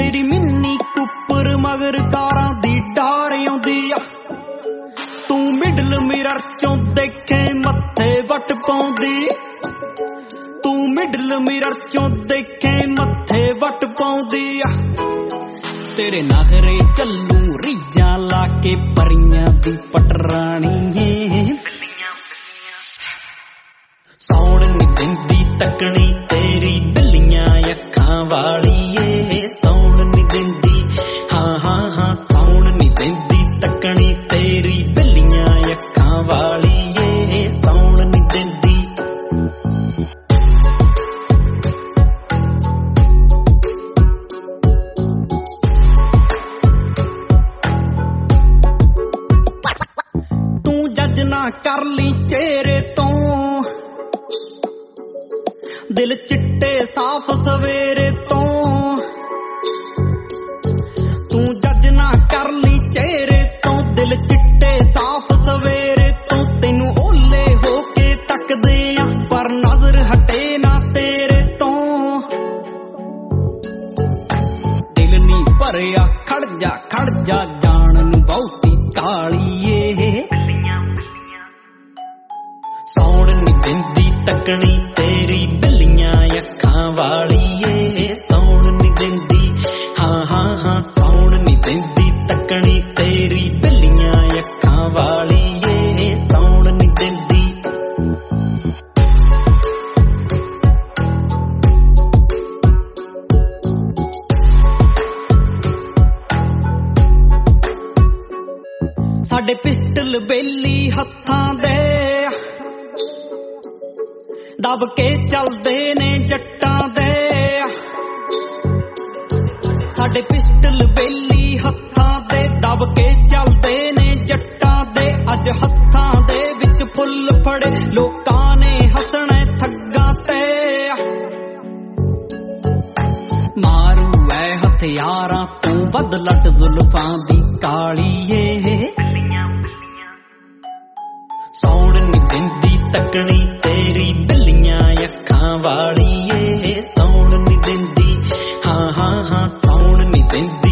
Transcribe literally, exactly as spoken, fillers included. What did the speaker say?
तेरी मिन्नी कुपर मगर कारां दी डार आउंदी आ। तू मिडल मिरर चों देखे मत्थे वट पाउंदी, तू मिडल मिरर चों देखे मत्थे वट पाउंदी आ। तेरे नखरे चलू रीझां लाके परियां दी पटरानी सौण नी दिंदी तकनी तेरी बिल्लियां अखां वाली ए। सौण नी दिंदी हाँ हाँ हाँ सौण नी दिंदी तकनी तेरी बिल्लियां अखां वाली ए। सौण नी दिंदी तू जज ना कर ली चेहरे तो दिल चिट्टे साफ सवेरे तो। तू जज ना कर ली चेहरे तो दिल चिट्टे साफ सवेरे तो। तेनू ओले होके तकदे आ पर नजर हटे ना तेरे तो। दिल नी भरिया खड़ जा खड़ जा जान नू बहुती काली ए। सौण नी दिंदी तकनी तेरी बिल्लियां अखां वाली ए। सौण नी दिंदी हाँ हाँ हाँ सौण नी दिंदी तकनी तेरी बिल्लियां अखां वाली ए। सौण नी दिंदी साडे पिस्टल बेली हत्थां दे दब के चलदे ने जट्टां दे। साडे पिस्टल बेली हत्थां दे दब के चलदे ने जट्टां दे। अज हत्थां दे विच फुल फड़े लोकां ने हसणे ठग्गां ते। मारू ऐ हथियारां तों वध लट जुल्फां दी काली ए। सौण नी दिंदी तकनी तेरी बिल्लियां अखां वाली ए। सौण नी दिंदी हाँ हाँ हाँ सौण नी दिंदी